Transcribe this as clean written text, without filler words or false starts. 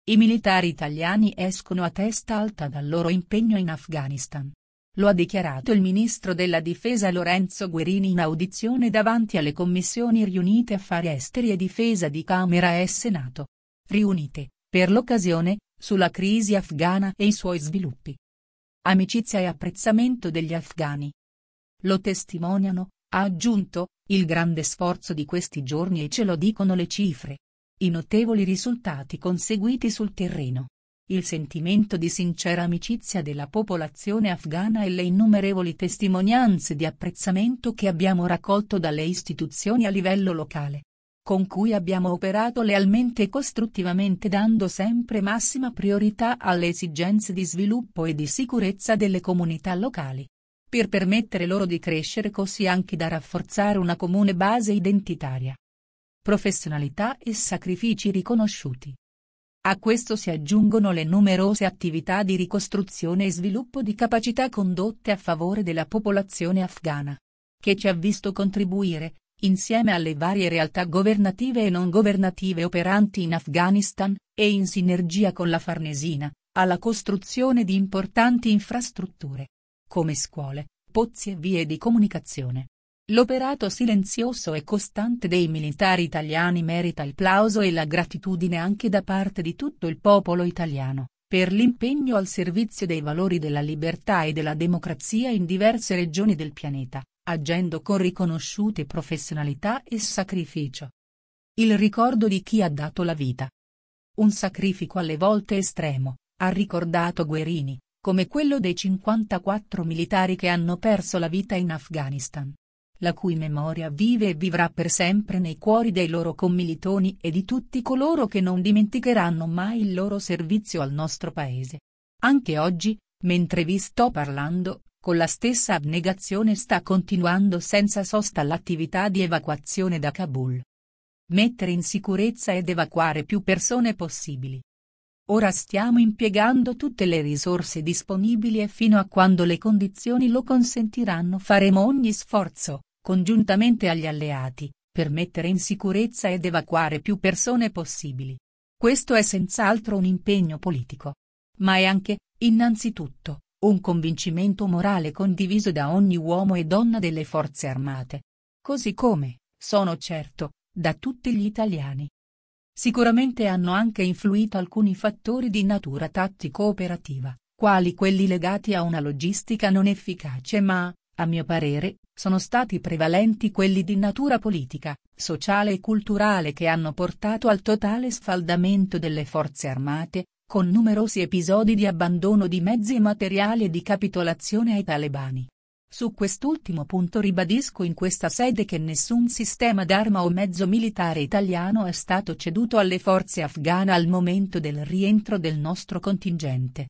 I militari italiani escono a testa alta dal loro impegno in Afghanistan. Lo ha dichiarato il ministro della Difesa Lorenzo Guerini in audizione davanti alle commissioni riunite Affari Esteri e Difesa di Camera e Senato. Riunite, per l'occasione, sulla crisi afghana e i suoi sviluppi. Amicizia e apprezzamento degli afghani. Lo testimoniano, ha aggiunto, il grande sforzo di questi giorni e ce lo dicono le cifre. I notevoli risultati conseguiti sul terreno. Il sentimento di sincera amicizia della popolazione afghana e le innumerevoli testimonianze di apprezzamento che abbiamo raccolto dalle istituzioni a livello locale. Con cui abbiamo operato lealmente e costruttivamente dando sempre massima priorità alle esigenze di sviluppo e di sicurezza delle comunità locali. Per permettere loro di crescere così anche da rafforzare una comune base identitaria. Professionalità e sacrifici riconosciuti. A questo si aggiungono le numerose attività di ricostruzione e sviluppo di capacità condotte a favore della popolazione afghana. Che ci ha visto contribuire, insieme alle varie realtà governative e non governative operanti in Afghanistan, e in sinergia con la Farnesina, alla costruzione di importanti infrastrutture. Come scuole, pozzi e vie di comunicazione. L'operato silenzioso e costante dei militari italiani merita il plauso e la gratitudine anche da parte di tutto il popolo italiano, per l'impegno al servizio dei valori della libertà e della democrazia in diverse regioni del pianeta, agendo con riconosciute professionalità e sacrificio. Il ricordo di chi ha dato la vita. Un sacrificio alle volte estremo, ha ricordato Guerini, come quello dei 54 militari che hanno perso la vita in Afghanistan. La cui memoria vive e vivrà per sempre nei cuori dei loro commilitoni e di tutti coloro che non dimenticheranno mai il loro servizio al nostro paese. Anche oggi, mentre vi sto parlando, con la stessa abnegazione sta continuando senza sosta l'attività di evacuazione da Kabul. Mettere in sicurezza ed evacuare più persone possibili. Ora stiamo impiegando tutte le risorse disponibili e fino a quando le condizioni lo consentiranno faremo ogni sforzo, congiuntamente agli alleati, per mettere in sicurezza ed evacuare più persone possibili. Questo è senz'altro un impegno politico. Ma è anche, innanzitutto, un convincimento morale condiviso da ogni uomo e donna delle forze armate. Così come, sono certo, da tutti gli italiani. Sicuramente hanno anche influito alcuni fattori di natura tattico-operativa, quali quelli legati a una logistica non efficace ma, a mio parere, sono stati prevalenti quelli di natura politica, sociale e culturale che hanno portato al totale sfaldamento delle forze armate, con numerosi episodi di abbandono di mezzi e materiali e di capitolazione ai talebani. Su quest'ultimo punto ribadisco in questa sede che nessun sistema d'arma o mezzo militare italiano è stato ceduto alle forze afghane al momento del rientro del nostro contingente.